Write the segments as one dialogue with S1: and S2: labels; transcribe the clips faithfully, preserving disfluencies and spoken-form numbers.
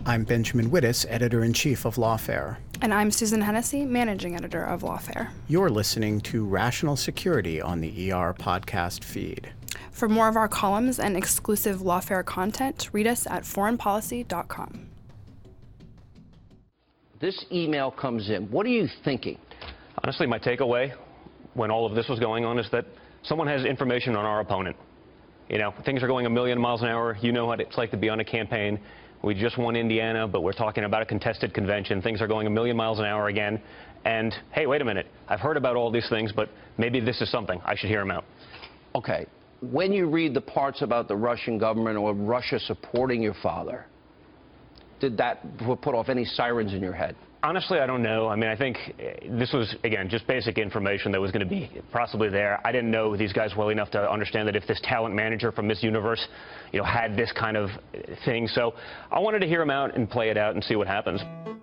S1: I'm Benjamin Wittes, Editor-in-Chief of Lawfare.
S2: And I'm Susan Hennessy, Managing Editor of Lawfare.
S1: You're listening to Rational Security on the E R podcast feed.
S2: For more of our columns and exclusive Lawfare content, read us at foreign policy dot com.
S3: This email comes in. What are you thinking?
S4: Honestly, my takeaway when all of this was going on is that someone has information on our opponent. You know, things are going a million miles an hour. You know what it's like to be on a campaign. We just won Indiana, but we're talking about a contested convention. Things are going a million miles an hour again. And, hey, wait a minute. I've heard about all these things, but maybe this is something. I should hear them out.
S3: Okay. When you read the parts about the Russian government or Russia supporting your father, did that put off any sirens in your head?
S4: Honestly, I don't know. I mean, I think this was, again, just basic information that was going to be possibly there. I didn't know these guys well enough to understand that if this talent manager from Miss Universe, you know, had this kind of thing. So I wanted to hear him out and play it out and see what happens.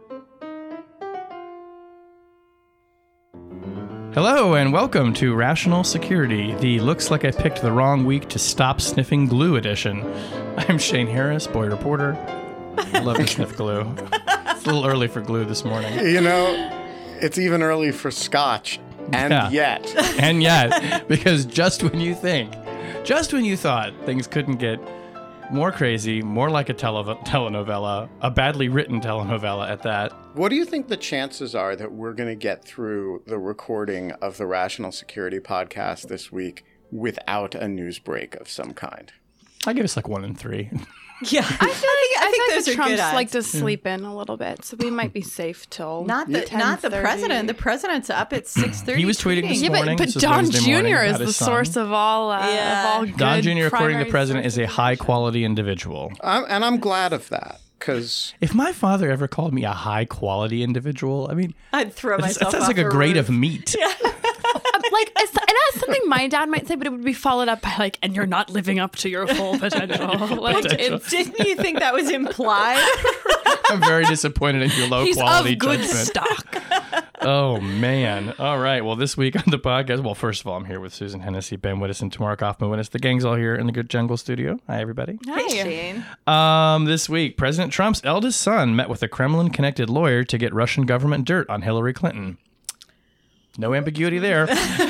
S5: Hello and welcome to Rational Security, the looks like I picked the wrong week to stop sniffing glue edition. I'm Shane Harris, boy reporter. I love to sniff glue. It's a little early for glue this morning.
S1: You know, it's even early for scotch. And
S5: Yeah.
S1: yet.
S5: And yet, because just when you think, just when you thought things couldn't get more crazy, more like a tele- telenovela, a badly written telenovela at that.
S1: What do you think the chances are that we're going to get through the recording of the Rational Security podcast this week without a news break of some kind?
S5: I give us like one in three.
S6: Yeah, I feel like I,
S2: I
S6: think
S2: feel
S6: those
S2: like the
S6: are
S2: Trumps
S6: good odds.
S2: like to sleep in a little bit, so we might be safe till
S6: Not the not the
S2: ten thirty.
S6: president. The president's up at six thirty.
S5: He was tweeting this
S2: Yeah,
S5: morning.
S2: but, but
S5: This is
S2: Don
S5: Wednesday morning,
S2: Junior is
S5: about
S2: the
S5: his son.
S2: source of all uh,
S6: Yeah.
S2: of all good
S5: Don Junior, according to the
S2: primary
S5: president, is a
S2: sources of
S5: high-quality individual.
S1: I'm, and I'm glad of that, because
S5: If my father ever called me a high-quality individual, I mean,
S6: I'd throw
S5: that
S6: myself.
S5: sounds
S6: off
S5: like a
S6: the
S5: grade
S6: roof.
S5: of meat.
S2: Like, it's, and that's something my dad might say, but it would be followed up by like, and you're not living up to your full potential. Like,
S5: Potential.
S2: it's,
S6: Didn't you think that was implied?
S5: I'm very disappointed in your
S2: he's
S5: low-quality
S2: of good
S5: judgment.
S2: stock.
S5: Oh, man. All right. Well, this week on the podcast, well, first of all, I'm here with Susan Hennessy, Ben Wittes, and Tamara Kaufman-Wittes. The gang's all here in the Good Jungle studio. Hi, everybody.
S6: Hey, Shane.
S5: Um, this week, President Trump's eldest son met with a Kremlin-connected lawyer to get Russian government dirt on Hillary Clinton. No ambiguity there.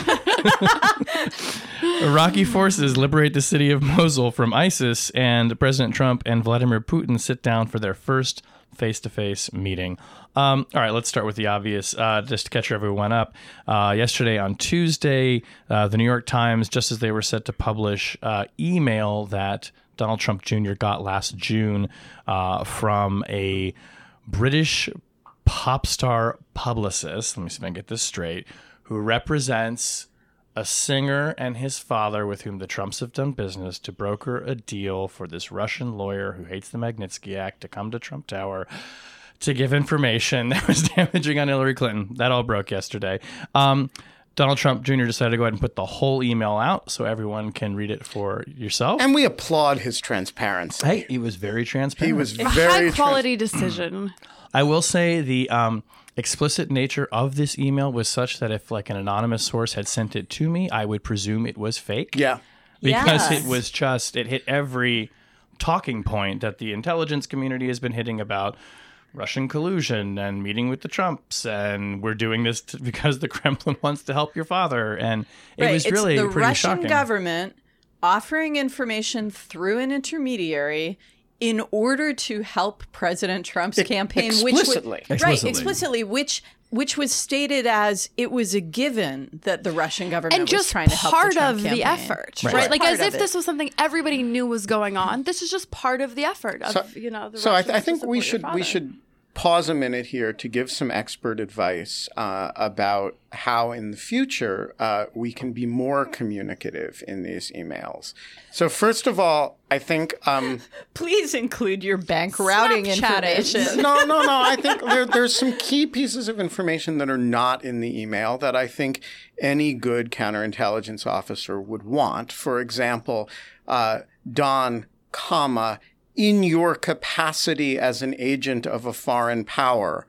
S5: Iraqi forces liberate the city of Mosul from ISIS, and President Trump and Vladimir Putin sit down for their first face-to-face meeting. Um, all right, let's start with the obvious, uh, just to catch everyone up. Uh, yesterday on Tuesday, uh, the New York Times, just as they were set to publish uh, email that Donald Trump Junior got last June uh, from a British pop star publicist, let me see if I can get this straight, who represents a singer and his father with whom the Trumps have done business to broker a deal for this Russian lawyer who hates the Magnitsky Act to come to Trump Tower to give information that was damaging on Hillary Clinton. That all broke yesterday. Um, Donald Trump Junior decided to go ahead and put the whole email out so everyone can read it for yourself.
S1: And we applaud his transparency.
S5: Hey, he was very transparent.
S1: He was
S2: A
S1: very
S2: high quality decision.
S5: I will say the um, explicit nature of this email was such that if like an anonymous source had sent it to me, I would presume it was fake.
S1: Yeah.
S5: Because
S6: Yes.
S5: it was just, it hit every talking point that the intelligence community has been hitting about Russian collusion and meeting with the Trumps, and we're doing this to, because the Kremlin wants to help your father. And it
S6: Right,
S5: was
S6: it's
S5: really
S6: the
S5: pretty
S6: Russian
S5: shocking.
S6: government offering information through an intermediary in order to help President Trump's
S1: Ex-
S6: campaign,
S1: explicitly.
S6: which was,
S5: Explicitly.
S6: right, explicitly, which which was stated as it was a given that the Russian government
S2: And
S6: was
S2: just
S6: trying to help
S2: part
S6: the Trump
S2: of
S6: campaign.
S2: the effort,
S5: Right.
S2: right?
S5: Right.
S2: Like
S6: Part
S2: as
S6: of
S2: if
S6: it.
S2: this was something everybody knew was going on. This is just part of the effort of,
S1: So-
S2: you know, the
S1: So I,
S2: Russians
S1: th- I
S2: to
S1: think we
S2: support your
S1: should we
S2: father.
S1: should pause a minute here to give some expert advice uh, about how in the future uh, we can be more communicative in these emails. So first of all, I think um,
S6: Please include your bank routing
S2: Snapchatting.
S6: information.
S1: no, no, no. I think there, there's some key pieces of information that are not in the email that I think any good counterintelligence officer would want. For example, uh, Don, comma, in your capacity as an agent of a foreign power,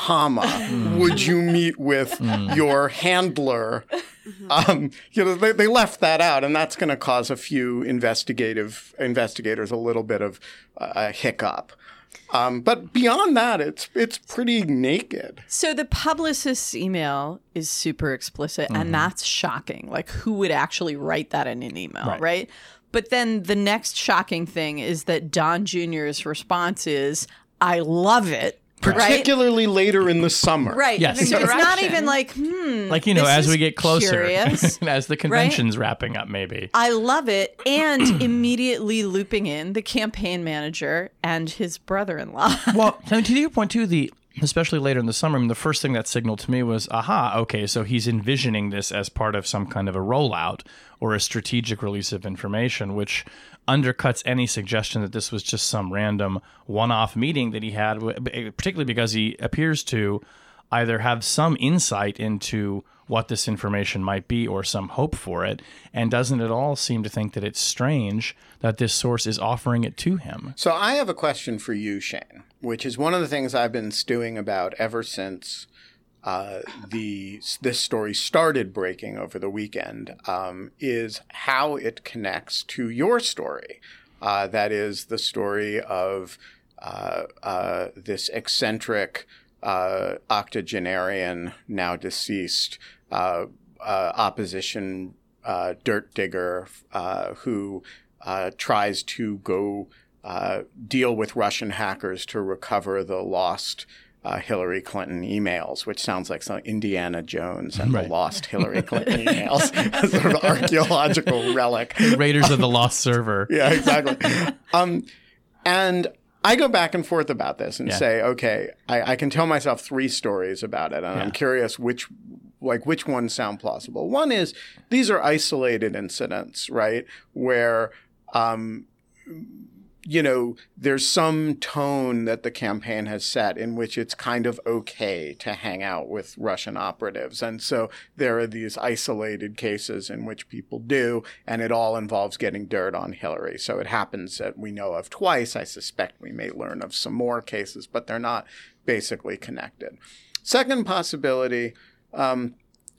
S1: comma, would you meet with your handler? Um, you know, they, they left that out, and that's going to cause a few investigative investigators a little bit of uh, a hiccup. Um, but beyond that, it's it's pretty naked.
S6: So the publicist's email is super explicit,
S5: Mm-hmm.
S6: and that's shocking. Like, who would actually write that in an email,
S5: Right.
S6: right? But then the next shocking thing is that Don Junior's response is, I love it. Right?
S1: Particularly later in the summer.
S6: Right.
S5: Yes.
S6: So it's not
S2: Direction.
S6: even like, hmm.
S5: Like, you know,
S6: this
S5: as
S6: is
S5: we get closer,
S6: curious.
S5: as the convention's wrapping up, maybe.
S6: I love it. And immediately looping in the campaign manager and his brother-in-law.
S5: Well, I mean, to your point, too, the especially later in the summer, I mean, the first thing that signaled to me was, aha, okay, so he's envisioning this as part of some kind of a rollout or a strategic release of information, which undercuts any suggestion that this was just some random one-off meeting that he had, particularly because he appears to either have some insight into what this information might be or some hope for it, and doesn't at all seem to think that it's strange that this source is offering it to him.
S1: So I have a question for you, Shane, which is one of the things I've been stewing about ever since uh, the this story started breaking over the weekend, um, is how it connects to your story. Uh, that is the story of uh, uh, this eccentric uh, octogenarian, now deceased, uh, uh, opposition uh, dirt digger uh, who uh, tries to go uh, deal with Russian hackers to recover the lost uh, Hillary Clinton emails, which sounds like some Indiana Jones and
S5: Right.
S1: the lost Hillary Clinton emails, a sort of archaeological relic.
S5: Raiders of the Lost Server.
S1: Yeah, exactly. um, and I go back and forth about this and
S5: Yeah.
S1: say, okay, I, I can tell myself three stories about it, and
S5: Yeah.
S1: I'm curious which, like, which ones sound plausible. One is these are isolated incidents, right, where, um, you know, there's some tone that the campaign has set in which it's kind of okay to hang out with Russian operatives. And so there are these isolated cases in which people do, and it all involves getting dirt on Hillary. So it happens that we know of twice. I suspect we may learn of some more cases, but they're not basically connected. Second possibility, um,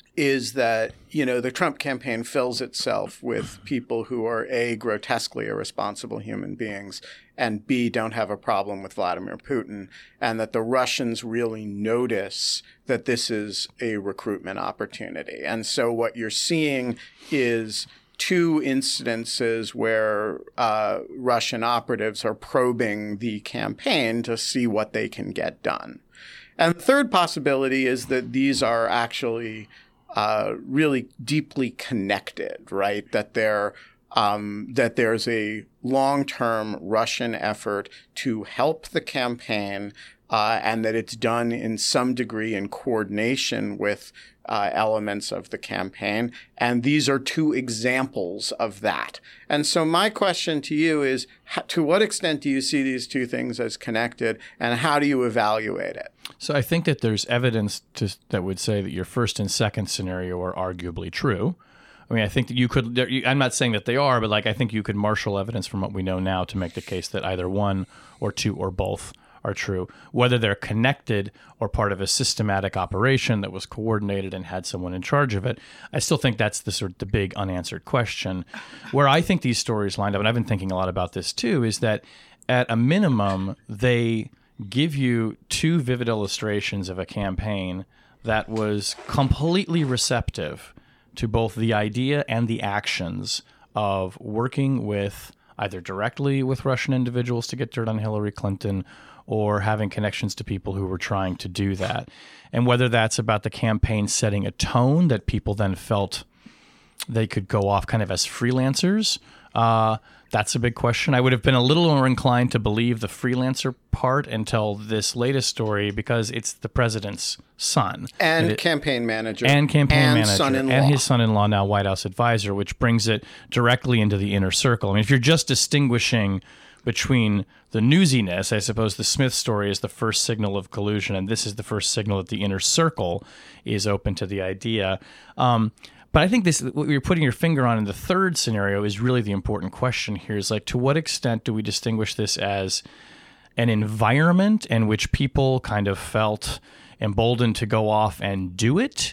S1: is that, you know, the Trump campaign fills itself with people who are A, grotesquely irresponsible human beings, and B, don't have a problem with Vladimir Putin, and that the Russians really notice that this is a recruitment opportunity. And so what you're seeing is two incidences where uh, Russian operatives are probing the campaign to see what they can get done. And the third possibility is that these are actually Uh, really deeply connected, right? That there, um, that there's a long-term Russian effort to help the campaign, uh, and that it's done in some degree in coordination with uh, elements of the campaign. And these are two examples of that. And so my question to you is, h- to what extent do you see these two things as connected, and how do you evaluate it?
S5: So I think that there's evidence to, that would say that your first and second scenario are arguably true. I mean, I think that you could, there- you- I'm not saying that they are, but like I think you could marshal evidence from what we know now to make the case that either one or two or both are true. Whether they're connected or part of a systematic operation that was coordinated and had someone in charge of it, I still think that's the sort of the big unanswered question. Where I think these stories lined up, and I've been thinking a lot about this too, is that at a minimum, they give you two vivid illustrations of a campaign that was completely receptive to both the idea and the actions of working with either directly with Russian individuals to get dirt on Hillary Clinton or having connections to people who were trying to do that. And whether that's about the campaign setting a tone that people then felt they could go off kind of as freelancers, uh, that's a big question. I would have been a little more inclined to believe the freelancer part until this latest story because it's the president's son.
S1: And
S5: it,
S1: campaign manager.
S5: and campaign
S1: and
S5: manager
S1: son-in-law.
S5: and his son-in-law, now White House advisor, which brings it directly into the inner circle. I mean, if you're just distinguishing between the newsiness, I suppose the Smith story is the first signal of collusion, and this is the first signal that the inner circle is open to the idea. Um, but I think this, what you're putting your finger on in the third scenario is really the important question here, is like, to what extent do we distinguish this as an environment in which people kind of felt emboldened to go off and do it?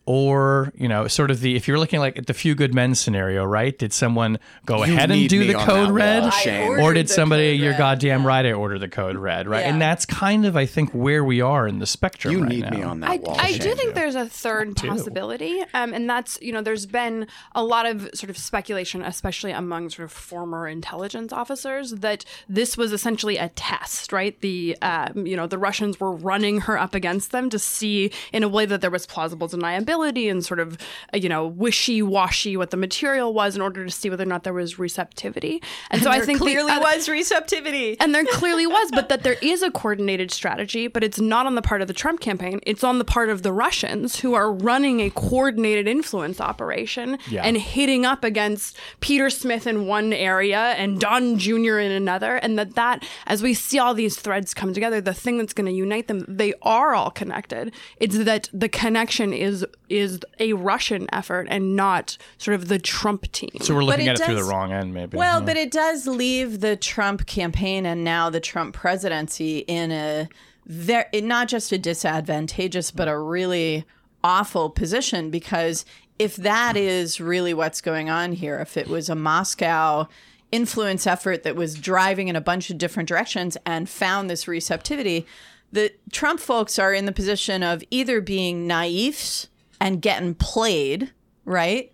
S5: or, you know, sort of the, if you're looking like at the Few Good Men scenario, right? Did someone go
S1: You
S5: ahead and
S1: need
S5: do
S1: me
S5: the
S1: on
S5: code
S1: that
S5: red?
S1: wall, Shane.
S6: ordered
S5: Or did
S6: the
S5: somebody,
S6: code
S5: you're
S6: red,
S5: goddamn
S6: yeah.
S5: right, I ordered the code red, right?
S6: Yeah.
S5: And that's kind of, I think, where we are in the spectrum
S1: You
S5: right
S1: need
S5: now.
S1: me on that
S2: I,
S1: wall.
S2: I do
S1: Shane.
S2: think there's a third possibility, um, and that's, you know, there's been a lot of sort of speculation, especially among sort of former intelligence officers, that this was essentially a test, right? The, um, you know, the Russians were running her up against them to see in a way that there was plausible deniability and sort of, uh, you know, wishy-washy what the material was in order to see whether or not there was receptivity. And so I
S6: There
S2: think the
S6: clearly
S2: other-
S6: was receptivity.
S2: and there clearly was, but that there is a coordinated strategy, but it's not on the part of the Trump campaign. It's on the part of the Russians, who are running a coordinated influence operation
S5: Yeah.
S2: and hitting up against Peter Smith in one area and Don Junior in another. And that, that as we see all these threads come together, the thing that's going to unite them, they are all connected. It's that the connection is is a Russian effort and not sort of the Trump team.
S5: So we're looking
S6: it
S5: at it through the
S6: does-
S5: wrong end, maybe.
S6: Well,
S5: Yeah.
S6: but it does leave the Trump campaign and now the Trump presidency in a very, not just a disadvantageous, but a really awful position, because if that is really what's going on here, if it was a Moscow influence effort that was driving in a bunch of different directions and found this receptivity, the Trump folks are in the position of either being naifs and getting played, right?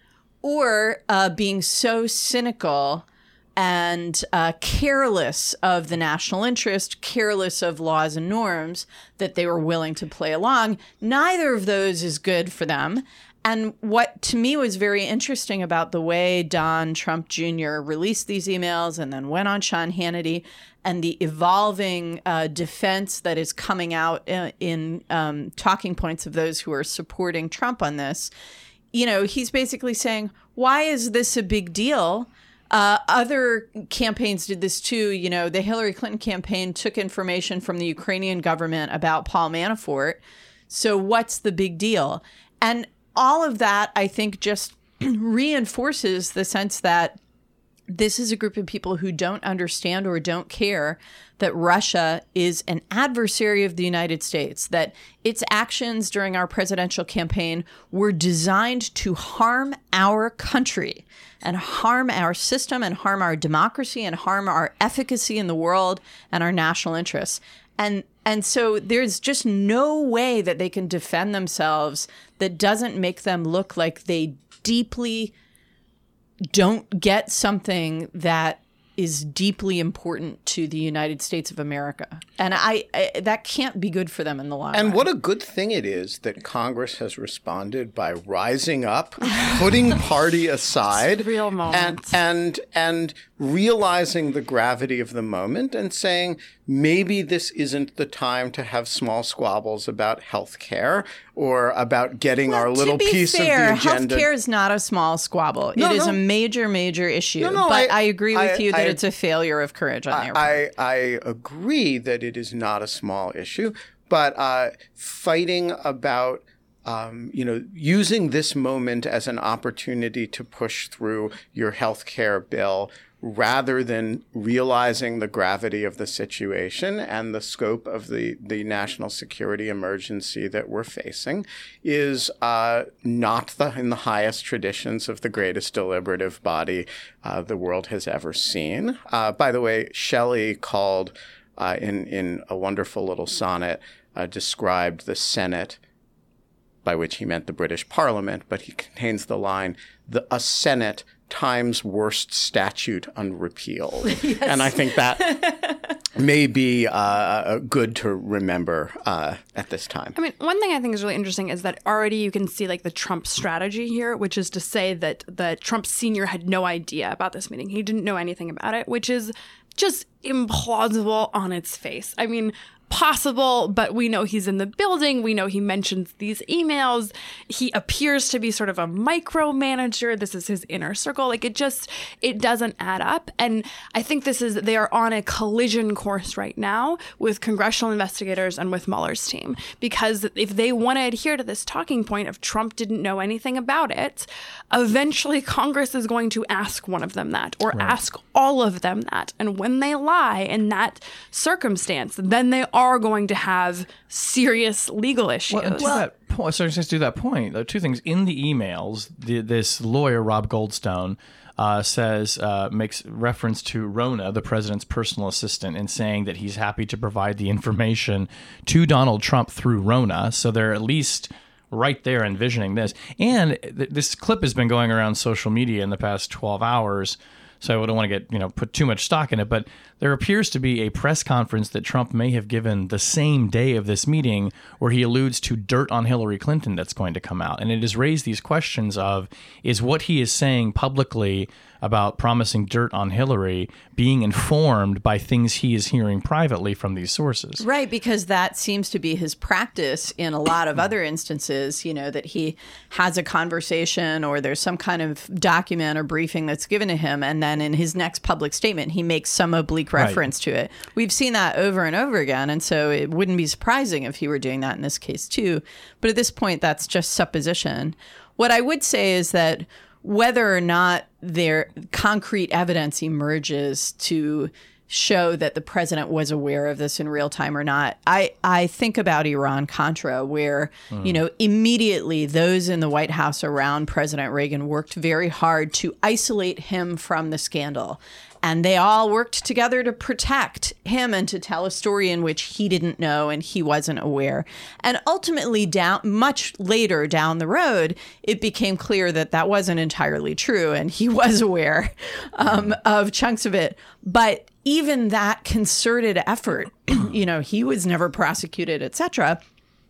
S6: Or uh, being so cynical and uh, careless of the national interest, careless of laws and norms that they were willing to play along. Neither of those is good for them. And what to me was very interesting about the way Don Trump Junior released these emails and then went on Sean Hannity, and the evolving uh, defense that is coming out uh, in um, talking points of those who are supporting Trump on this, you know, he's basically saying, why is this a big deal? Uh, other campaigns did this too. You know, the Hillary Clinton campaign took information from the Ukrainian government about Paul Manafort. So what's the big deal? And all of that, I think, just reinforces the sense that this is a group of people who don't understand or don't care that Russia is an adversary of the United States, that its actions during our presidential campaign were designed to harm our country and harm our system and harm our democracy and harm our efficacy in the world and our national interests. And and so there's just no way that they can defend themselves that doesn't make them look like they deeply don't get something that is deeply important to the United States of America. And I, I that can't be good for them in the long
S1: And
S6: run.
S1: what a good thing it is that Congress has responded by rising up, putting party aside,
S2: Real
S1: and,
S2: moments.
S1: and and realizing the gravity of the moment and saying maybe this isn't the time to have small squabbles about health care or about getting our little
S6: to be
S1: piece
S6: fair,
S1: of the agenda.
S6: healthcare is not a small squabble.
S1: No,
S6: it is
S1: no.
S6: a major, major issue.
S1: No, no,
S6: but
S1: I-
S6: I, agree with
S1: I-
S6: you that
S1: I-
S6: it's a failure of courage on their part.
S1: I, I agree that it is not a small issue, but uh, fighting about, um, you know, using this moment as an opportunity to push through your health care bill rather than realizing the gravity of the situation and the scope of the, the national security emergency that we're facing is uh, not the, in the highest traditions of the greatest deliberative body uh, the world has ever seen. Uh, by the way, Shelley called uh, in, in a wonderful little sonnet, uh, described the Senate, by which he meant the British Parliament, but he contains the line, the, a Senate times worst statute unrepealed. Yes. And I think that may be uh, good to remember uh, at this time.
S2: I mean, one thing I think is really interesting is that already you can see like the Trump strategy here, which is to say that the Trump senior had no idea about this meeting. He didn't know anything about it, which is just implausible on its face. I mean, possible, but we know he's in the building. We know he mentions these emails. He appears to be sort of a micromanager. This is his inner circle. Like it just, it doesn't add up. And I think this is, they are on a collision course right now with congressional investigators and with Mueller's team. Because if they want to adhere to this talking point of Trump didn't know anything about it, eventually Congress is going to ask one of them that, or right. ask all of them that. And when they lie in that circumstance, then they are going to have serious legal issues.
S5: Well, to that point, so just to that point, there are two things in the emails. The, this lawyer, Rob Goldstone, uh, says uh, makes reference to Rona, the president's personal assistant, and saying that he's happy to provide the information to Donald Trump through Rona. So they're at least right there envisioning this. And th- this clip has been going around social media in the past twelve hours. So I don't want to get, you know, put too much stock in it, but there appears to be a press conference that Trump may have given the same day of this meeting where he alludes to dirt on Hillary Clinton that's going to come out. And it has raised these questions of, is what he is saying publicly about promising dirt on Hillary being informed by things he is hearing privately from these sources?
S6: Right, because that seems to be his practice in a lot of other instances, you know, that he has a conversation or there's some kind of document or briefing that's given to him, and then in his next public statement, he makes some oblique reference right. to it. We've seen that over and over again, and so it wouldn't be surprising if he were doing that in this case too. But at this point, that's just supposition. What I would say is that whether or not their concrete evidence emerges to show that the president was aware of this in real time or not, I, I think about Iran-Contra, where, mm. you know, immediately those in the White House around President Reagan worked very hard to isolate him from the scandal. And they all worked together to protect him and to tell a story in which he didn't know and he wasn't aware. And ultimately, down much later down the road, it became clear that that wasn't entirely true, and he was aware um, of chunks of it. But even that concerted effort, you know, he was never prosecuted, et cetera,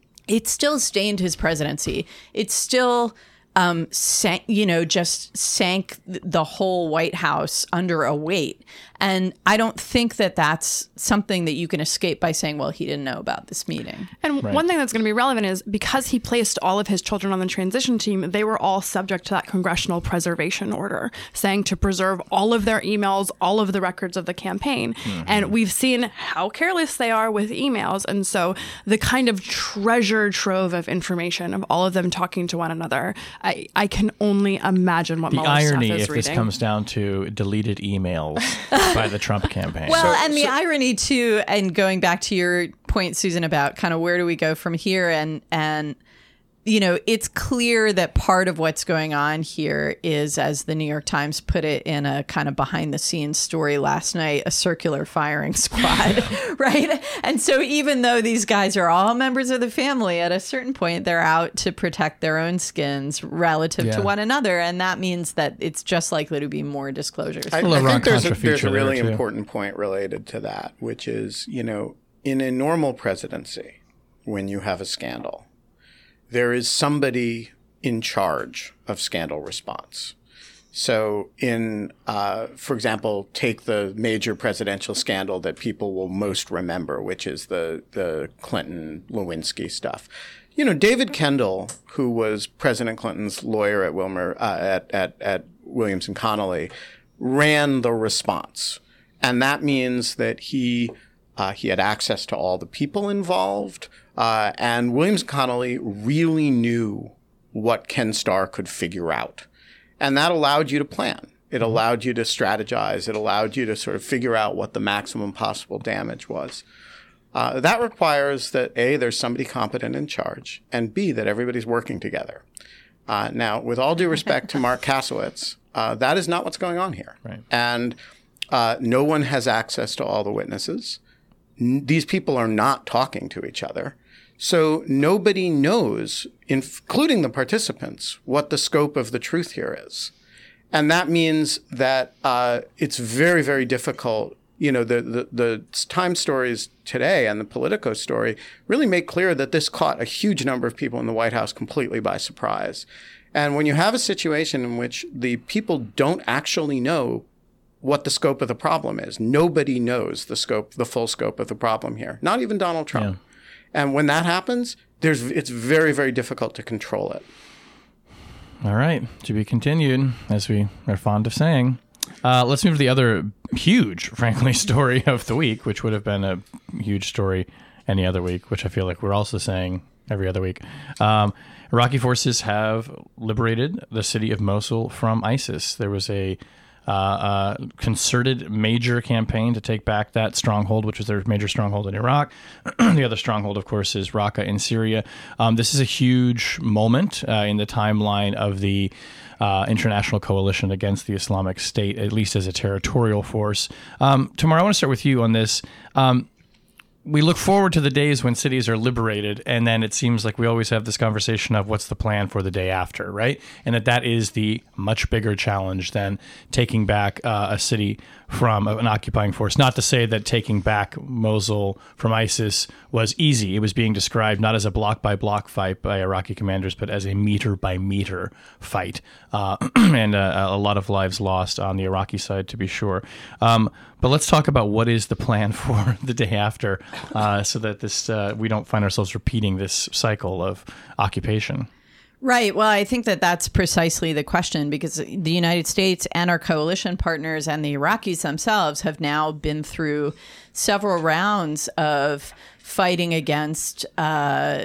S6: it still stained his presidency. It still Um, sank, you know, just sank the whole White House under a weight. And I don't think that that's something that you can escape by saying, well, he didn't know about this meeting.
S2: And right. one thing that's going to be relevant is because he placed all of his children on the transition team, they were all subject to that congressional preservation order, saying to preserve all of their emails, all of the records of the campaign. Mm-hmm. And we've seen how careless they are with emails. And so the kind of treasure trove of information of all of them talking to one another, I, I can only imagine what
S5: the
S2: Mueller's staff
S5: irony
S2: is
S5: if
S2: reading.
S5: This comes down to deleted emails by the Trump campaign.
S6: Well,
S1: So-
S6: and the
S1: so-
S6: irony too, and going back to your point, Susan, about kind of where do we go from here, and and you know, it's clear that part of what's going on here is, as the New York Times put it in a kind of behind the scenes story last night, a circular firing squad, right? And so even though these guys are all members of the family, at a certain point, they're out to protect their own skins relative
S5: Yeah.
S6: to one another. And that means that it's just likely to be more disclosures.
S1: I,
S5: little
S1: I think there's a,
S5: Ron-Contra
S1: there's a
S5: feature there,
S1: really
S5: too.
S1: important point related to that, which is, you know, in a normal presidency, when you have a scandal, there is somebody in charge of scandal response. So in, uh, for example, take the major presidential scandal that people will most remember, which is the, the Clinton-Lewinsky stuff. You know, David Kendall, who was President Clinton's lawyer at Wilmer, uh, at, at, at Williams and Connolly, ran the response. And that means that he uh, he had access to all the people involved. Uh, and Williams and Connolly really knew what Ken Starr could figure out. And that allowed you to plan. It allowed you to strategize. It allowed you to sort of figure out what the maximum possible damage was. Uh, that requires that, A, there's somebody competent in charge, and B, that everybody's working together. Uh, now, with all due respect to Mark Kasowitz, uh, that is not what's going on here.
S5: Right.
S1: And uh, no one has access to all the witnesses. N- these people are not talking to each other. So nobody knows, including the participants, what the scope of the truth here is. And that means that uh, it's very, very difficult. You know, the, the, the Times stories today and the Politico story really make clear that this caught a huge number of people in the White House completely by surprise. And when you have a situation in which the people don't actually know what the scope of the problem is, nobody knows the scope, the full scope of the problem here, not even Donald Trump. Yeah. And when that happens, there's it's very, very difficult to control it.
S5: All right. To be continued, as we are fond of saying. Uh, let's move to the other huge, frankly, story of the week, which would have been a huge story any other week, which I feel like we're also saying every other week. Um, Iraqi forces have liberated the city of Mosul from ISIS. There was a uh, uh, concerted major campaign to take back that stronghold, which was their major stronghold in Iraq. The other stronghold, of course, is Raqqa in Syria. Um, this is a huge moment uh, in the timeline of the uh, international coalition against the Islamic State, at least as a territorial force. Um, Tamar, I want to start with you on this. Um, We look forward to the days when cities are liberated, and then it seems like we always have this conversation of what's the plan for the day after, right? And that that is the much bigger challenge than taking back uh, a city from an occupying force. Not to say that taking back Mosul from ISIS was easy. It was being described not as a block-by-block fight by Iraqi commanders, but as a meter-by-meter fight. Uh, and uh, a lot of lives lost on the Iraqi side, to be sure. Um, but let's talk about what is the plan for the day after, uh, so that this uh, we don't find ourselves repeating this cycle of occupation.
S6: Right. Well, I think that that's precisely the question, because the United States and our coalition partners and the Iraqis themselves have now been through several rounds of fighting against uh,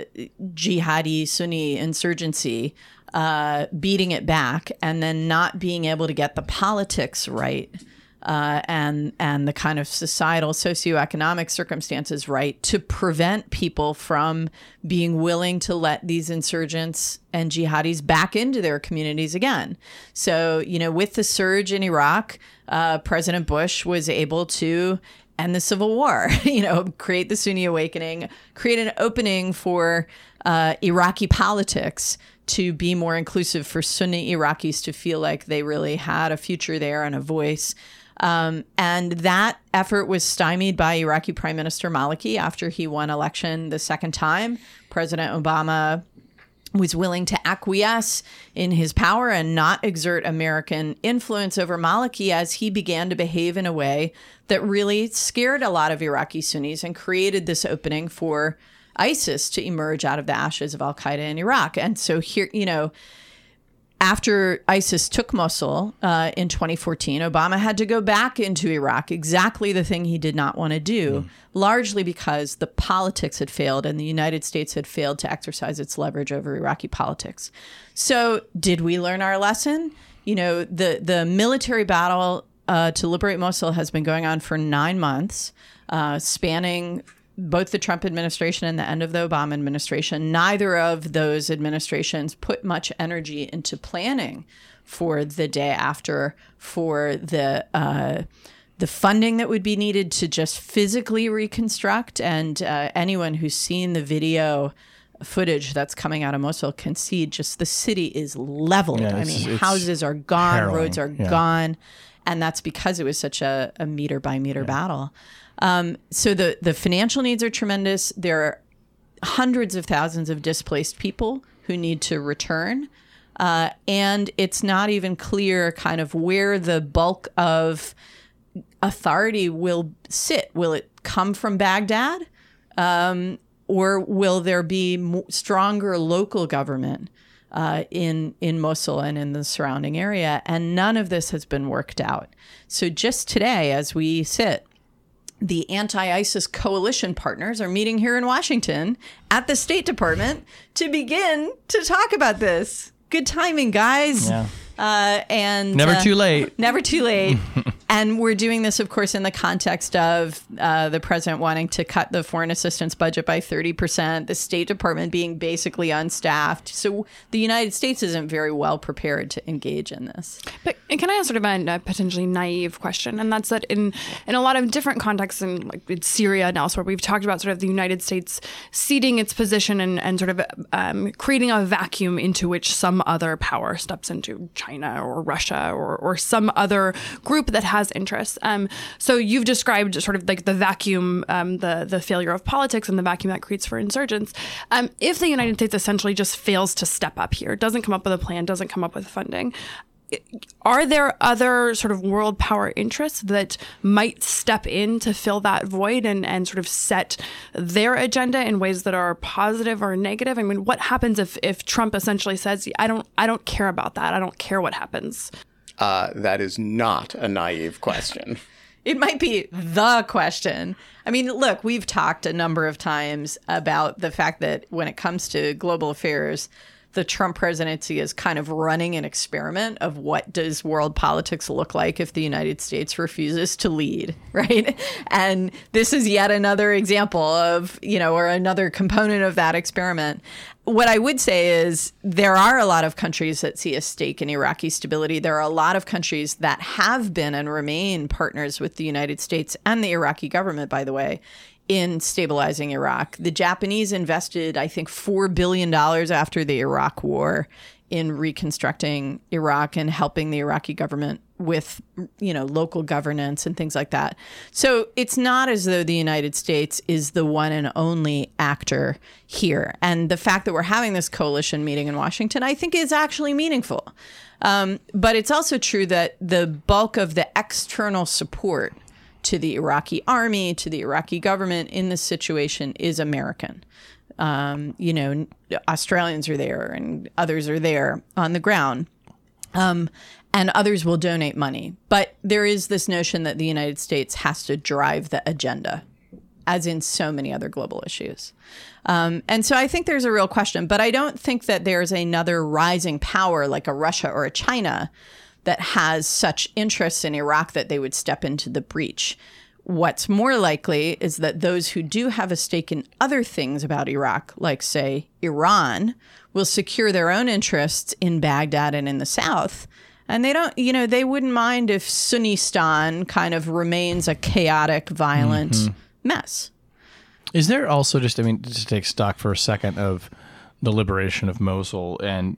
S6: jihadi Sunni insurgency, uh, beating it back, and then not being able to get the politics right. Uh, and and the kind of societal, socioeconomic circumstances right to prevent people from being willing to let these insurgents and jihadis back into their communities again. So, you know, with the surge in Iraq, uh, President Bush was able to end the civil war, you know, create the Sunni awakening, create an opening for uh, Iraqi politics to be more inclusive for Sunni Iraqis to feel like they really had a future there and a voice. Um, and that effort was stymied by Iraqi Prime Minister Maliki after he won election the second time. President Obama was willing to acquiesce in his power and not exert American influence over Maliki as he began to behave in a way that really scared a lot of Iraqi Sunnis and created this opening for ISIS to emerge out of the ashes of al-Qaeda in Iraq. And so here, you know, after ISIS took Mosul uh, in twenty fourteen, Obama had to go back into Iraq, exactly the thing he did not want to do, mm. largely because the politics had failed and the United States had failed to exercise its leverage over Iraqi politics. So did we learn our lesson? You know, the, the military battle uh, to liberate Mosul has been going on for nine months, uh, spanning both the Trump administration and the end of the Obama administration. Neither of those administrations put much energy into planning for the day after, for the uh, the funding that would be needed to just physically reconstruct. And uh, anyone who's seen the video footage that's coming out of Mosul can see just the city is leveled.
S5: Yeah,
S6: I mean, houses are gone,
S5: harrowing.
S6: roads are
S5: yeah.
S6: gone. And that's because it was such a, a meter by meter yeah. battle. Um, so the, the financial needs are tremendous. There are hundreds of thousands of displaced people who need to return. Uh, and it's not even clear kind of where the bulk of authority will sit. Will it come from Baghdad? Um, or will there be mo- stronger local government uh, in, in Mosul and in the surrounding area? And none of this has been worked out. So just today, as we sit, the anti-ISIS coalition partners are meeting here in Washington at the State Department to begin to talk about this. Good timing, guys.
S5: Yeah.
S6: Uh, and
S5: never
S6: uh,
S5: too late.
S6: Never too late. And we're doing this, of course, in the context of uh, the president wanting to cut the foreign assistance budget by thirty percent, the State Department being basically unstaffed. So the United States isn't very well prepared to engage in this.
S2: But can I ask sort of a, a potentially naive question? And that's that in, in a lot of different contexts, in like in Syria and elsewhere, we've talked about sort of the United States ceding its position and, and sort of um, creating a vacuum into which some other power steps into, China or Russia or, or some other group that has interests. Um, so you've described sort of like the vacuum, um, the the failure of politics and the vacuum that creates for insurgents. Um, if the United States essentially just fails to step up here, doesn't come up with a plan, doesn't come up with funding, are there other sort of world power interests that might step in to fill that void and, and sort of set their agenda in ways that are positive or negative? I mean, what happens if, if Trump essentially says, I don't I don't care about that. I don't care what happens?
S1: Uh, that is not a naive question.
S6: It might be the question. I mean, look, we've talked a number of times about the fact that when it comes to global affairs, the Trump presidency is kind of running an experiment of what does world politics look like if the United States refuses to lead, right? And this is yet another example of, you know, or another component of that experiment. What I would say is there are a lot of countries that see a stake in Iraqi stability. There are a lot of countries that have been and remain partners with the United States and the Iraqi government, by the way, in stabilizing Iraq. The Japanese invested, I think, four billion dollars after the Iraq War in reconstructing Iraq and helping the Iraqi government with, you know, local governance and things like that. So it's not as though the United States is the one and only actor here. And the fact that we're having this coalition meeting in Washington, I think, is actually meaningful. Um, but it's also true that the bulk of the external support to the Iraqi army, to the Iraqi government in this situation is American. Um, you know, Australians are there and others are there on the ground. Um, and others will donate money. But there is this notion that the United States has to drive the agenda, as in so many other global issues. Um, and so I think there's a real question. But I don't think that there's another rising power like a Russia or a China that has such interests in Iraq that they would step into the breach. What's more likely is that those who do have a stake in other things about Iraq, like, say, Iran, will secure their own interests in Baghdad and in the south. And they don't, you know, they wouldn't mind if Sunnistan kind of remains a chaotic, violent mm-hmm. mess.
S5: Is there also just, I mean, just to take stock for a second of the liberation of Mosul, and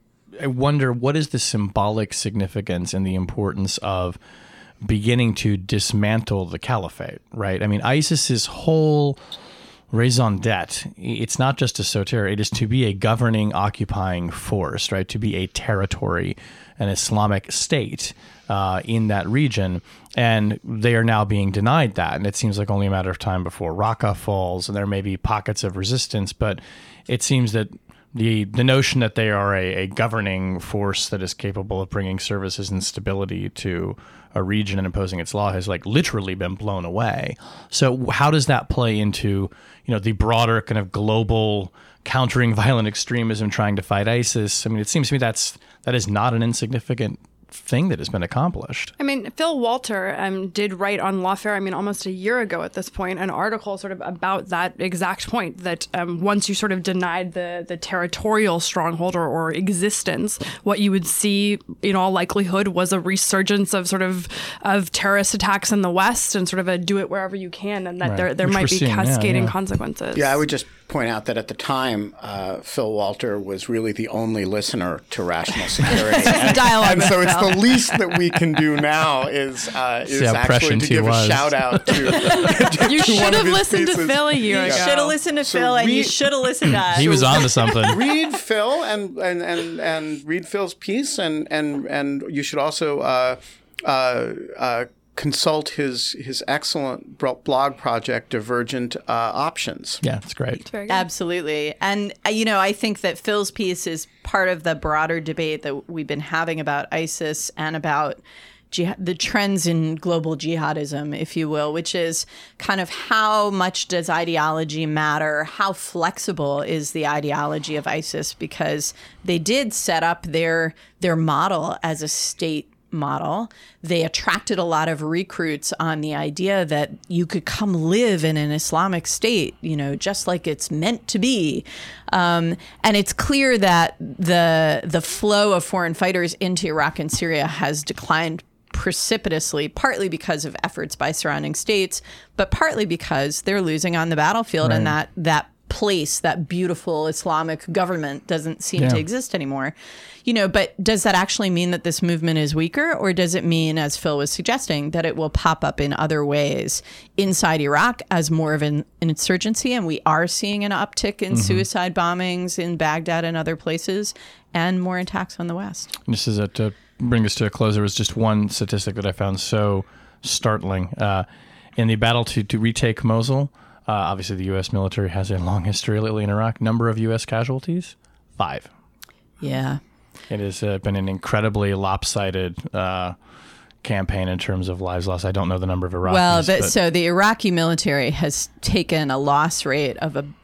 S5: I wonder what is the symbolic significance and the importance of beginning to dismantle the caliphate, right? I mean, ISIS's whole raison d'etre, it's not just to soter, it is to be a governing, occupying force, right? To be a territory, an Islamic state uh, in that region. And they are now being denied that. And it seems like only a matter of time before Raqqa falls, and there may be pockets of resistance, but it seems that The the notion that they are a, a governing force that is capable of bringing services and stability to a region and imposing its law has like literally been blown away. So how does that play into, you know, the broader kind of global countering violent extremism, trying to fight ISIS? I mean, it seems to me that's that is not an insignificant thing that has been accomplished.
S2: I mean, Phil Walter um, did write on Lawfare, I mean, almost a year ago at this point, an article sort of about that exact point, that um, once you sort of denied the, the territorial stronghold or, or existence, what you would see in all likelihood was a resurgence of sort of of terrorist attacks in the West and sort of a do it wherever you can, and that right. there, there might be seeing, cascading yeah, yeah. consequences.
S1: Yeah, I would just point out that at the time, uh, Phil Walter was really the only listener to rational security. and,
S2: Dialogue
S1: and so
S2: Phil.
S1: It's the least that we can do now is uh, is actually to give
S5: was.
S1: a shout out to, to
S2: You
S1: to
S2: should
S1: one
S2: have
S1: of his
S2: listened
S1: pieces.
S2: to Phil a year
S6: You
S2: ago.
S6: should have listened to
S1: So
S6: Phil, and you
S1: read-
S6: should have listened to us.
S5: He was on to something.
S1: Read Phil and, and, and, and read Phil's piece, and and, and you should also uh, uh, uh, consult his his excellent blog project, Divergent uh, Options.
S5: Yeah, it's great.
S2: Very good.
S6: Absolutely. And, uh, you know, I think that Phil's piece is part of the broader debate that we've been having about ISIS and about jihad, the trends in global jihadism, if you will, which is kind of how much does ideology matter? How flexible is the ideology of ISIS? Because they did set up their their model as a state model. They attracted a lot of recruits on the idea that you could come live in an Islamic state, you know, just like it's meant to be. Um, and it's clear that the the flow of foreign fighters into Iraq and Syria has declined precipitously, partly because of efforts by surrounding states, but partly because they're losing on the battlefield,
S5: right.
S6: and that that place, that beautiful Islamic government doesn't seem
S5: yeah.
S6: to exist anymore. You know, but does that actually mean that this movement is weaker, or does it mean, as Phil was suggesting, that it will pop up in other ways inside Iraq as more of an, an insurgency? And we are seeing an uptick in mm-hmm. suicide bombings in Baghdad and other places, and more attacks on the West.
S5: This is a, to bring us to a close. There was just one statistic that I found so startling. Uh, in the battle to, to retake Mosul, Uh, obviously, the U S military has a long history lately in Iraq. Number of U S casualties? Five.
S6: Yeah.
S5: It has uh, been an incredibly lopsided uh, campaign in terms of lives lost. I don't know the number of Iraqis.
S6: Well, but,
S5: but
S6: so the Iraqi military has taken a loss rate of a,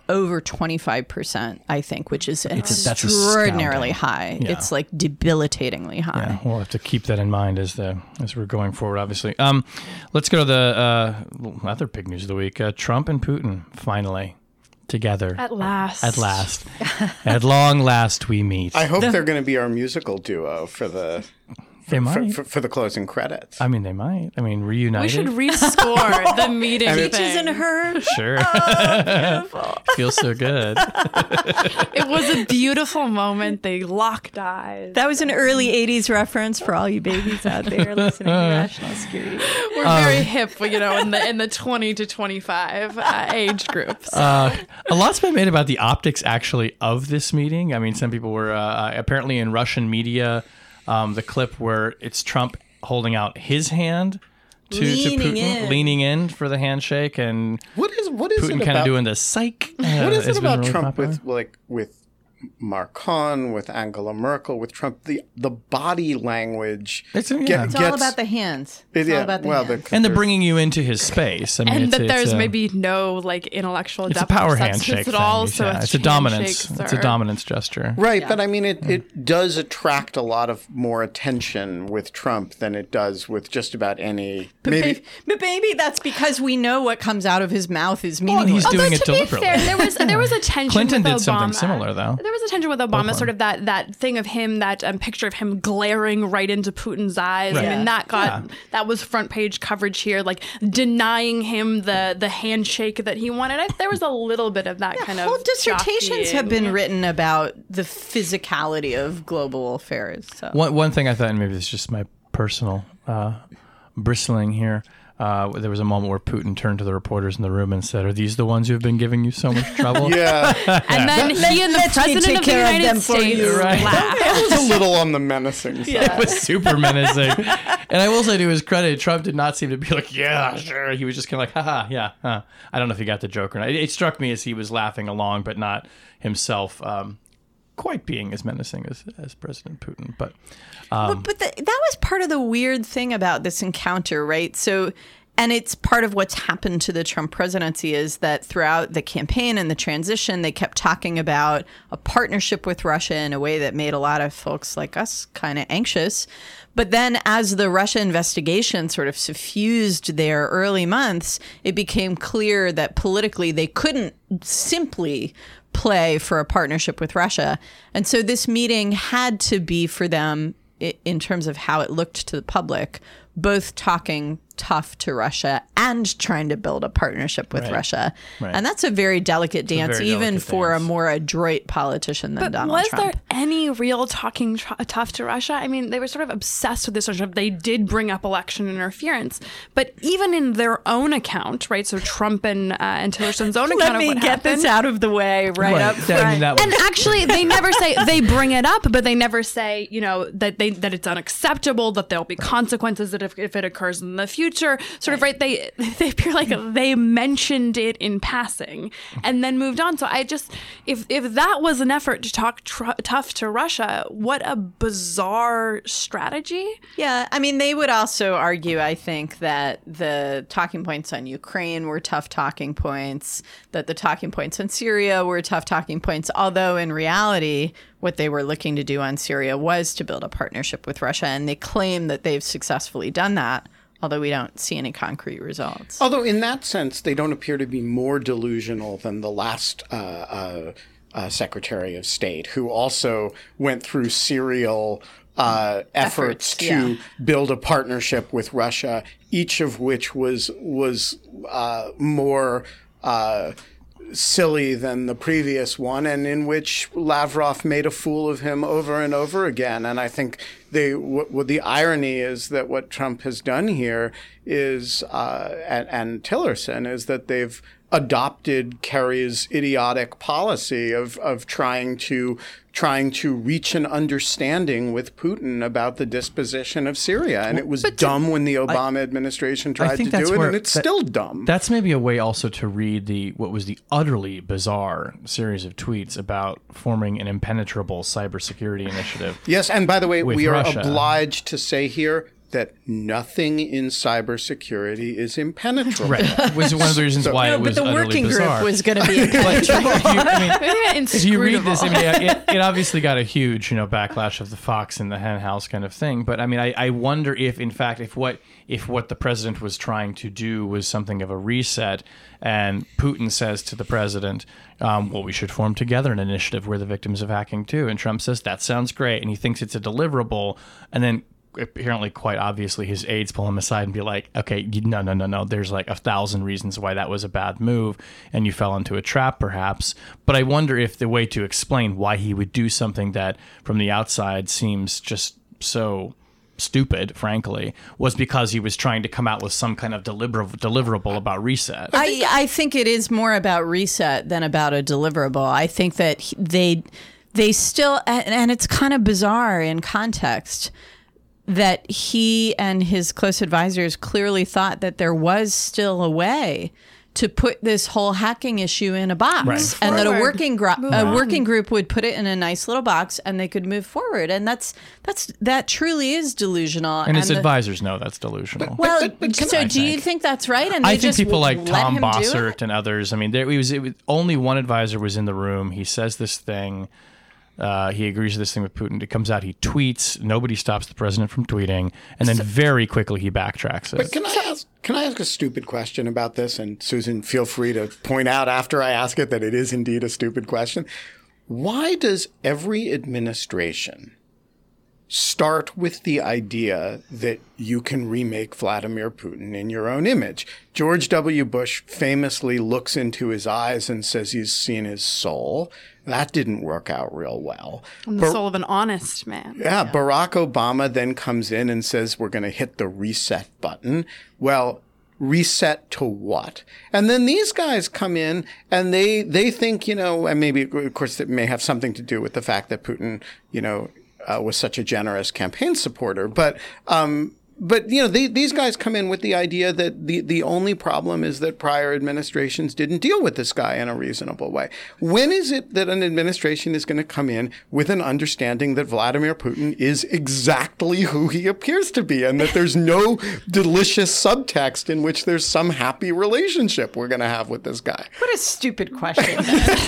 S6: over twenty-five percent, I think, which is
S5: It's- that's
S6: extraordinarily
S5: astounding.
S6: high.
S5: Yeah.
S6: It's like debilitatingly high.
S5: Yeah, we'll have to keep that in mind as the as we're going forward. Obviously, um, let's go to the uh, other big news of the week. Uh, Trump and Putin finally together
S2: At last.
S5: At last, at long last, we meet.
S1: I hope they're going to be our musical duo for the
S5: They
S1: for,
S5: might.
S1: for, for the closing credits.
S5: I mean, they might. I mean, reunited.
S2: We should rescore the meeting
S1: And
S2: thing.
S1: it's-
S6: Peaches and her.
S5: Sure. Feels so good.
S2: It was a beautiful moment. They locked eyes.
S6: That was an early eighties reference for all you babies out there listening to National Security.
S2: We're very hip, you know, in the in the twenty to twenty-five uh, age groups.
S5: Uh, a lot's been made about the optics, actually, of this meeting. I mean, some people were uh, apparently in Russian media. Um, the clip where it's Trump holding out his hand to, to
S6: Leaning
S5: Putin,
S6: in.
S5: leaning in for the handshake, and
S1: What is what is
S5: Putin
S1: it
S5: kind
S1: about?
S5: of doing the psych. Uh,
S1: What is
S5: has
S1: it
S5: been
S1: about
S5: really
S1: Trump
S5: popular.
S1: with like with Macron, with Angela Merkel, with Trump? The the body language.
S5: It's- yeah.
S1: get-
S6: It's all
S1: gets-
S6: about the hands. It's
S1: it-
S6: all
S1: yeah,
S6: about the
S1: well,
S6: hands.
S1: the-
S5: and the
S1: there's-
S5: bringing you into his space. I mean,
S2: and
S5: it's,
S2: that
S5: it's
S2: there's
S5: a,
S2: maybe no like intellectual
S5: it's a
S2: depth
S5: power
S2: or substance
S5: handshake
S2: at
S5: thing.
S2: all. So
S5: yeah. It's a dominance.
S2: handshakes
S5: It's a
S2: are-
S5: dominance gesture.
S1: Right, but I mean, it, it does attract a lot of more attention with Trump than it does with just about any.
S6: But
S1: Maybe
S6: maybe, but maybe that's because we know what comes out of his mouth is
S5: Well,
S6: meaningless.
S5: he's doing
S2: Although,
S5: it
S2: to
S5: deliberately.
S2: be fair, there was there was a tension.
S5: Clinton
S2: with
S5: did something
S2: Obama.
S5: similar, though.
S2: There was a tension with Obama, sort of that that thing of him, that um, picture of him glaring right into Putin's eyes.
S5: Right.
S2: I mean,
S6: Yeah.
S2: that got
S5: Yeah.
S2: that was front page coverage here, like denying him the the handshake that he wanted. I, there was a little bit of that kind of
S6: Whole dissertations have been
S2: jockeying.
S6: written about the physicality of global affairs. So.
S5: One one thing I thought, and maybe it's just my personal uh, bristling here. Uh, there was a moment where Putin turned to the reporters in the room and said, "Are these the ones who have been giving you so much trouble?"
S1: yeah,
S2: And then he and the
S6: let me
S2: president
S6: take
S2: of the
S6: care of
S2: United
S6: them for
S2: States
S6: you.
S5: Right.
S2: laughed.
S1: it was a little on the menacing side.
S5: It was super menacing. And I will say, to his credit, Trump did not seem to be like, "Yeah, sure." He was just kind of like, haha, yeah. Huh. I don't know if he got the joke or not. It, it struck me as he was laughing along, but not himself um, quite being as menacing as, as President Putin. But
S6: but but the, that was part of the weird thing about this encounter, right? So, and it's part of what's happened to the Trump presidency is that throughout the campaign and the transition, they kept talking about a partnership with Russia in a way that made a lot of folks like us kind of anxious. But then as the Russia investigation sort of suffused their early months, it became clear that politically they couldn't simply play for a partnership with Russia. And so this meeting had to be for them, i- in terms of how it looked to the public, both talking tough to Russia and trying to build a partnership with
S5: Right.
S6: Russia.
S5: Right.
S6: And that's a very delicate dance,
S5: very
S6: even
S5: delicate
S6: for
S5: dance.
S6: a more adroit politician than
S2: But
S6: Donald
S2: was
S6: Trump.
S2: there any real talking tr- tough to Russia? I mean, they were sort of obsessed with this. Sort of, they did bring up election interference, but even in their own account, right? So Trump and uh, and Tillerson's own account
S6: Let
S2: of
S6: me
S2: what
S6: get
S2: happened.
S6: this out of the way right,
S5: Right.
S6: up
S5: I
S6: front.
S5: mean, that was-
S2: And actually, they never say they bring it up, but they never say, you know, that they that it's unacceptable, that there'll be consequences that if, if it occurs in the future. Sort of right. They they appear like they mentioned it in passing and then moved on. So I just if if that was an effort to talk tr- tough to Russia, what a bizarre strategy.
S6: Yeah, I mean, they would also argue, I think, that the talking points on Ukraine were tough talking points, that the talking points on Syria were tough talking points, although in reality, what they were looking to do on Syria was to build a partnership with Russia, and they claim that they've successfully done that, although we don't see any concrete results.
S1: Although in that sense, they don't appear to be more delusional than the last uh, uh, uh, Secretary of State, who also went through serial uh, efforts,
S6: Efforts,
S1: to
S6: yeah.
S1: build a partnership with Russia, each of which was was uh, more uh, silly than the previous one, and in which Lavrov made a fool of him over and over again. And I think they, what, what the irony is that what Trump has done here is, uh, and, and Tillerson, is that they've adopted Kerry's idiotic policy of of trying to trying to reach an understanding with Putin about the disposition of Syria. And it was dumb when the Obama administration tried
S5: think
S1: to
S5: that's
S1: do it,
S5: where-
S1: and it's
S5: that-
S1: still dumb.
S5: That's maybe a way also to read the what was the utterly bizarre series of tweets about forming an impenetrable cybersecurity initiative.
S1: Yes, and by the way,
S5: with
S1: we are
S5: Russia.
S1: obliged to say here, that nothing in cybersecurity is impenetrable.
S5: Right. Was one of the reasons why
S6: No,
S5: it was
S6: but the
S5: utterly
S6: working
S5: bizarre.
S6: group was going to be
S5: But if you, I mean,
S2: Maybe
S5: if you read this, I
S2: inscrutable.
S5: mean, it, it obviously got a huge, you know, backlash of the fox in the hen house kind of thing. But I mean, I, I wonder if, in fact, if what if what the president was trying to do was something of a reset, and Putin says to the president, um, "Well, we should form together an initiative. We're the victims of hacking too," and Trump says that sounds great, and he thinks it's a deliverable, and then apparently quite obviously his aides pull him aside and be like, okay, you- no, no, no, no. There's like a thousand reasons why that was a bad move and you fell into a trap perhaps. But I wonder if the way to explain why he would do something that from the outside seems just so stupid, frankly, was because he was trying to come out with some kind of deliver- deliverable about reset.
S6: I, I think it is more about reset than about a deliverable. I think that he- they they still, and, and it's kind of bizarre in context, that he and his close advisors clearly thought that there was still a way to put this whole hacking issue in a box,
S5: Right.
S6: and that a
S2: Forward.
S6: working gro-
S2: Move
S6: a
S2: on.
S6: working group would put it in a nice little box and they could move forward. And that's that's that truly is delusional.
S5: and his
S6: the-
S5: advisors know that's delusional.
S6: Well,
S1: But- but can
S6: so
S5: I
S6: do you
S5: think.
S6: think that's right? And
S5: I
S6: they
S5: think
S6: just
S5: people like
S6: let
S5: Tom
S6: him do it?
S5: Bossert and others. I mean, there it was, it was only one advisor was in the room. He says this thing. Uh, he agrees to this thing with Putin. It comes out. He tweets. Nobody stops the president from tweeting, and then very quickly he backtracks it.
S1: But can I ask? Can I ask a stupid question about this? And Susan, feel free to point out after I ask it that it is indeed a stupid question. Why does every administration start with the idea that you can remake Vladimir Putin in your own image? George W. Bush famously looks into his eyes and says he's seen his soul. That didn't work out real well.
S2: I'm the soul of an honest man.
S1: Yeah, Barack Obama then comes in and says we're going to hit the reset button. Well, reset to what? And then these guys come in and they they think, you know, and maybe, of course, it may have something to do with the fact that Putin, you know, uh, was such a generous campaign supporter. But, um, but you know, they, these guys come in with the idea that the, the only problem is that prior administrations didn't deal with this guy in a reasonable way. When is it that an administration is going to come in with an understanding that Vladimir Putin is exactly who he appears to be and that there's no delicious subtext in which there's some happy relationship we're going to have with this guy?
S6: What a stupid question.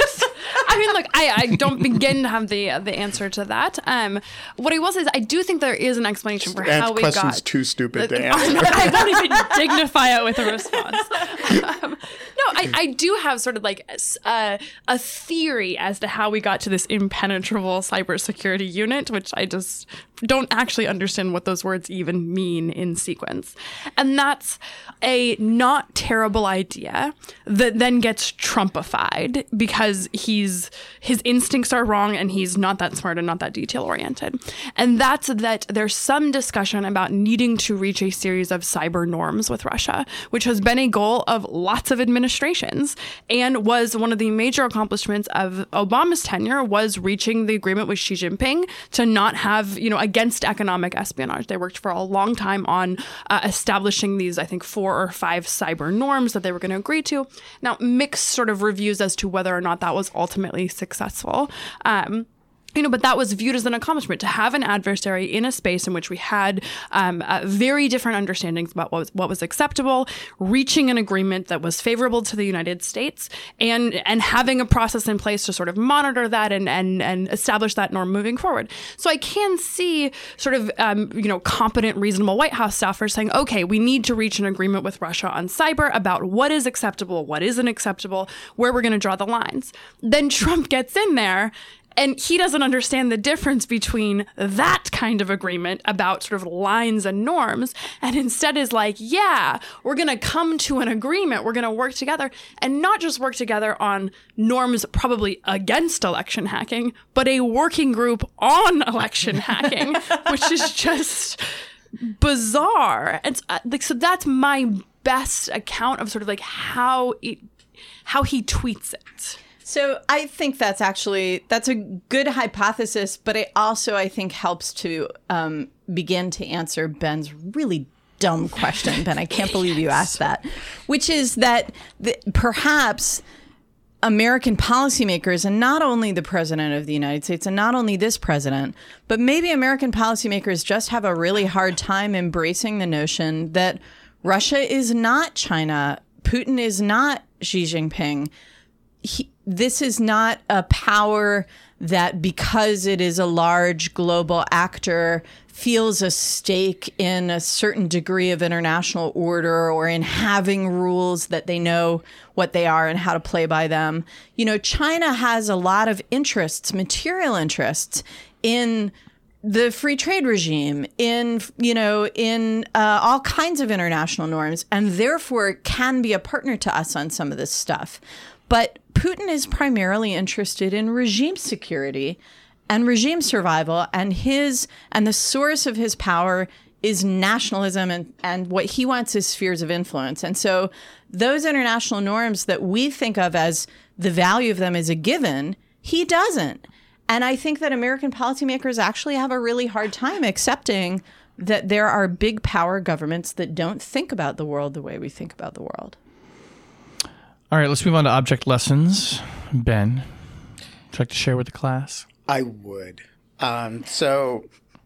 S2: I mean, look, I, I don't begin to have the the answer to that. Um, what I will say is, I do think there is an explanation for
S1: And
S2: how we
S1: question's
S2: got.
S1: too stupid to
S2: I
S1: answer.
S2: I won't even dignify it with a response. Um, no, I, I do have sort of like a, s- uh, a theory as to how we got to this impenetrable cybersecurity unit, which I just don't actually understand what those words even mean in sequence. And that's a not terrible idea that then gets Trumpified because he's his instincts are wrong and he's not that smart and not that detail oriented. And that's that there's some discussion about needing to reach a series of cyber norms with Russia, which has been a goal of lots of administrations and was one of the major accomplishments of Obama's tenure was reaching the agreement with Xi Jinping to not have, you know, against economic espionage. They worked for a long time on uh, establishing these, I think, four or five cyber norms that they were going to agree to. Now, mixed sort of reviews as to whether or not that was ultimately successful. Um, You know, but that was viewed as an accomplishment to have an adversary in a space in which we had um, uh, very different understandings about what was, what was acceptable, reaching an agreement that was favorable to the United States, and and having a process in place to sort of monitor that and and and establish that norm moving forward. So I can see sort of um, you know competent, reasonable White House staffers saying, okay, we need to reach an agreement with Russia on cyber about what is acceptable, what isn't acceptable, where we're going to draw the lines. Then Trump gets in there. And he doesn't understand the difference between that kind of agreement about sort of lines and norms, and instead is like, yeah, we're going to come to an agreement. We're going to work together, and not just work together on norms probably against election hacking, but a working group on election hacking, which is just bizarre. And uh, like, so that's my best account of sort of like how it, how he tweets it.
S6: So I think that's actually, that's a good hypothesis, but it also, I think, helps to um, begin to answer Ben's really dumb question. Ben, I can't believe you asked that, which is that the, perhaps American policymakers, and not only the president of the United States and not only this president, but maybe American policymakers just have a really hard time embracing the notion that Russia is not China. Putin is not Xi Jinping. He, this is not a power that, because it is a large global actor, feels a stake in a certain degree of international order or in having rules that they know what they are and how to play by them. You know, China has a lot of interests, material interests, in the free trade regime, in, you know, in uh, all kinds of international norms, and therefore can be a partner to us on some of this stuff. But Putin is primarily interested in regime security and regime survival, and his and the source of his power is nationalism, and, and what he wants is spheres of influence. And so those international norms that we think of as the value of them as a given, he doesn't. And I think that American policymakers actually have a really hard time accepting that there are big power governments that don't think about the world the way we think about the world.
S5: All right, let's move on to object lessons. Ben, would you like to share with the class?
S1: I would. Um, so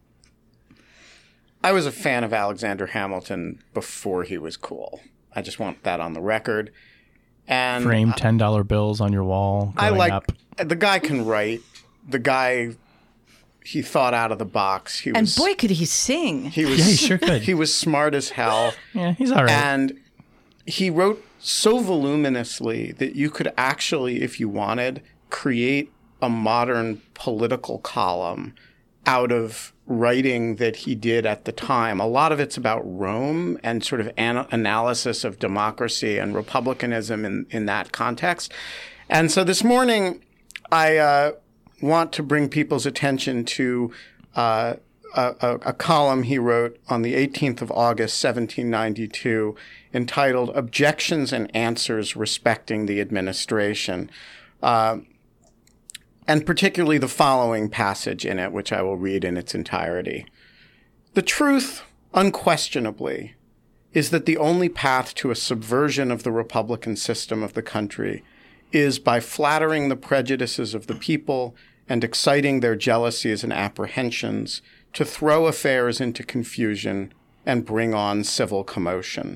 S1: I was a fan of Alexander Hamilton before he was cool. I just want that on the record. And
S5: frame ten dollar bills on your wall.
S1: I like
S5: up.
S1: The guy can write. The guy, he thought out of the box. He
S6: and
S1: was,
S6: boy, could he sing.
S1: He was,
S5: yeah, he sure could.
S1: He was smart as hell.
S5: Yeah, he's all right.
S1: And he wrote so voluminously that you could actually, if you wanted, create a modern political column out of writing that he did at the time. A lot of it's about Rome and sort of an- analysis of democracy and republicanism in, in that context. And so this morning, I uh, want to bring people's attention to uh, a, a, a column he wrote on the eighteenth of August, seventeen ninety-two, entitled Objections and Answers Respecting the Administration. Uh, and particularly the following passage in it, which I will read in its entirety. The truth, unquestionably, is that the only path to a subversion of the Republican system of the country is by flattering the prejudices of the people and exciting their jealousies and apprehensions to throw affairs into confusion and bring on civil commotion.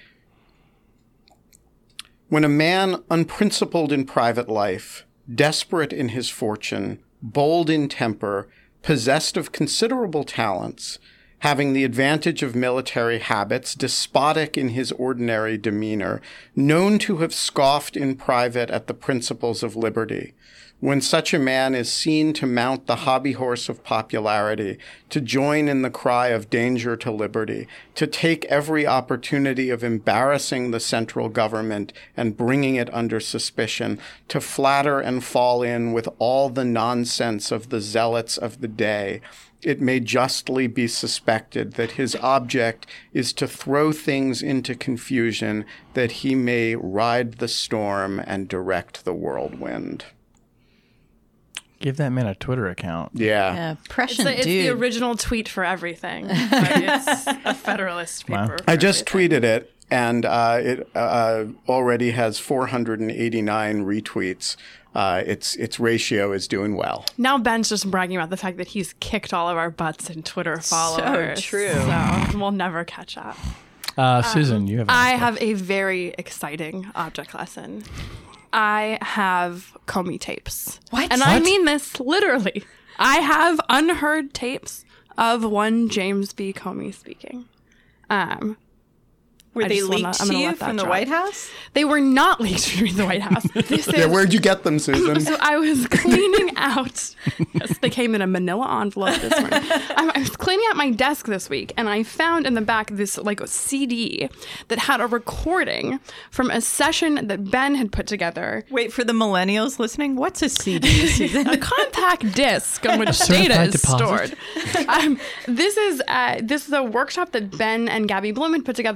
S1: When a man unprincipled in private life, desperate in his fortune, bold in temper, possessed of considerable talents, having the advantage of military habits, despotic in his ordinary demeanor, known to have scoffed in private at the principles of liberty, when such a man is seen to mount the hobby horse of popularity, to join in the cry of danger to liberty, to take every opportunity of embarrassing the central government and bringing it under suspicion, to flatter and fall in with all the nonsense of the zealots of the day, it may justly be suspected that his object is to throw things into confusion, that he may ride the storm and direct the whirlwind.
S5: Give that man a Twitter account.
S1: Yeah.
S6: Yeah,
S2: It's,
S6: prescient
S2: the, it's
S6: dude.
S2: the original tweet for everything. Right? It's a Federalist paper.
S5: Wow.
S2: for
S1: I just
S2: everything.
S1: tweeted it, and uh, it uh, already has four hundred eighty-nine retweets. Uh, its its ratio is doing well.
S2: Now Ben's just bragging about the fact that he's kicked all of our butts in Twitter followers.
S6: true.
S2: So we'll never catch up.
S5: Uh, Susan, you have. an
S2: I
S5: object.
S2: have a very exciting object lesson. I have Comey tapes.
S6: What?
S2: And I
S5: What?
S2: mean this literally. I have unheard tapes of one James B. Comey speaking. Um,
S6: Were
S2: I
S6: they
S2: just wanna-
S6: leaked
S2: I'm
S6: to
S2: gonna
S6: you
S2: let that
S6: from the
S2: drop.
S6: White House?
S2: They were not leaked to the White House. This
S1: Yeah,
S2: is,
S1: where'd you get them, Susan?
S2: so I was cleaning out. Yes, they came in a manila envelope this morning. I, I was cleaning out my desk this week, and I found in the back this like C D that had a recording from a session that Ben had put together.
S6: Wait, for the millennials listening, what's a C D, Susan?
S2: A compact disc on which
S5: certified
S2: data is
S5: deposit?
S2: stored. Um, this is uh, this is a workshop that Ben and Gabby Bloom had put together before.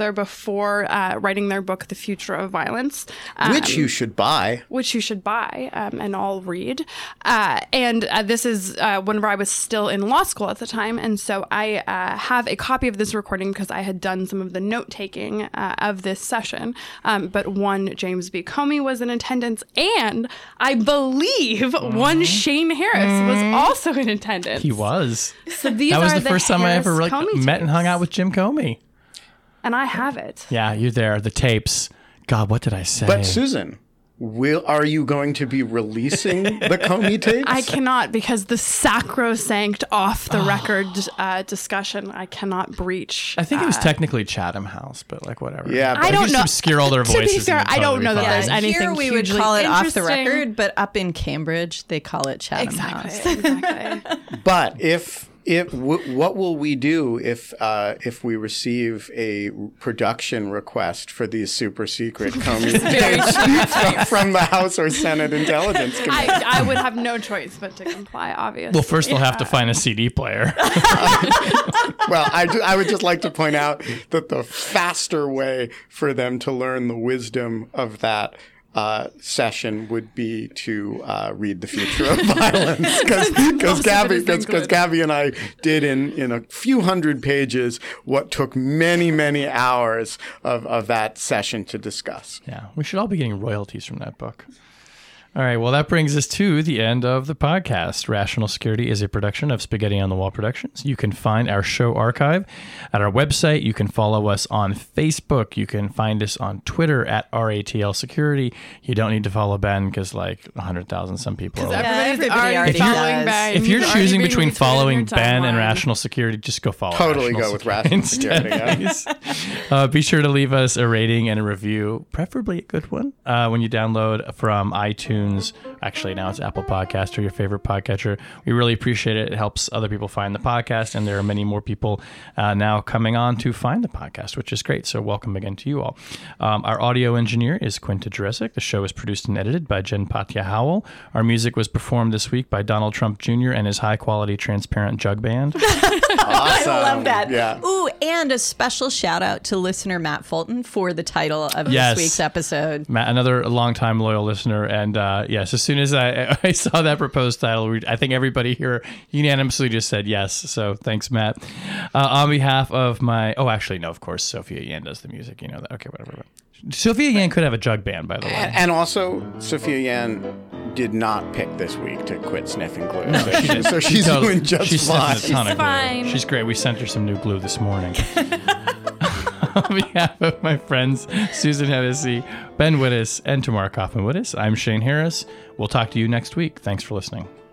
S2: for uh, writing their book, The Future of Violence.
S1: Which
S2: um,
S1: you should buy.
S2: Which you should buy um, and all read. Uh, and uh, this is uh, whenever I was still in law school at the time. And so I uh, have a copy of this recording because I had done some of the note taking uh, of this session. Um, but one James B. Comey was in attendance. And I believe mm. one Shane Harris mm. was also in attendance.
S5: He was.
S2: So these
S5: that was
S2: are
S5: the first time I ever like, met
S2: tapes.
S5: and hung out with Jim Comey.
S2: And I have it.
S5: Yeah, you're there. The tapes. God, what did I say?
S1: But Susan, will are you going to be releasing the Comey tapes?
S2: I cannot, because the sacrosanct off the record uh, discussion I cannot breach.
S5: I think it was
S2: uh,
S5: technically Chatham House, but like whatever.
S1: Yeah,
S5: but
S2: I don't
S5: just
S2: know.
S5: obscure all their
S2: To
S5: voices.
S2: be fair,
S5: and
S2: I don't
S5: totally
S2: know that
S5: fine.
S2: there's
S6: Yeah,
S2: anything
S6: here we would
S2: hugely
S6: call it off the
S2: interesting.
S6: record, but up in Cambridge they call it Chatham
S2: Exactly.
S6: House.
S2: Exactly.
S1: But if if w- what will we do if uh, if we receive a production request for these super secret Comey tapes from, from the House or Senate Intelligence Committee?
S2: I, I would have no choice but to comply, obviously.
S5: Well, first they'll have to find a C D player.
S1: Well, I, ju- I would just like to point out that the faster way for them to learn the wisdom of that uh, session would be to uh, read The Future of Violence, because Gabby, because Gabby and I did in, in a few hundred pages what took many, many hours of, of that session to discuss.
S5: Yeah, we should all be getting royalties from that book. All right, well, that brings us to the end of the podcast. Rational Security is a production of Spaghetti on the Wall Productions. You can find our show archive at our website. You can follow us on Facebook. You can find us on Twitter at R A T L Security. You don't need to follow Ben because like one hundred thousand some people are like,
S2: Everybody's
S6: everybody
S2: already,
S6: already
S2: following
S6: does.
S2: Ben.
S5: if you're
S2: You've already
S5: choosing
S2: been
S5: between
S2: retweeted
S5: following
S2: your
S5: Ben and
S2: timeline.
S5: Rational Security, just go follow
S1: Totally
S5: Rational
S1: go with
S5: Security
S1: Rational Security. Yeah.
S5: Please. uh, be sure to leave us a rating and a review, preferably a good one, uh, when you download from iTunes. Actually, now it's Apple Podcast or your favorite podcatcher. We really appreciate it. It helps other people find the podcast, and there are many more people uh, now coming on to find the podcast, which is great. So welcome again to you all. Um, our audio engineer is Quinta Jurecic. The show is produced and edited by Jen Patja Howell. Our music was performed this week by Donald Trump Junior and his high-quality transparent jug band.
S1: Awesome.
S6: I love that.
S1: Yeah.
S6: Ooh, and a special shout out to listener Matt Fulton for the title of
S5: Yes.
S6: this week's episode.
S5: Matt, another longtime loyal listener, and uh, yes, as soon as I, I saw that proposed title, we, I think everybody here unanimously just said yes. So thanks, Matt. Uh, on behalf of my, oh, actually, no, of course, Sophia Yan does the music. You know that. Okay, whatever. Sophia Yan could have a jug band, by the way.
S1: And also, Sophia Yan did not pick this week to quit sniffing glue. So, she, so she's
S5: totally-
S1: doing just
S5: she's
S1: fine.
S5: sniffing a ton of glue.
S2: fine.
S5: She's great. We sent her some new glue this morning. On behalf of my friends Susan Hennessy, Ben Wittes, and Tamara Kaufman-Wittes, I'm Shane Harris. We'll talk to you next week. Thanks for listening.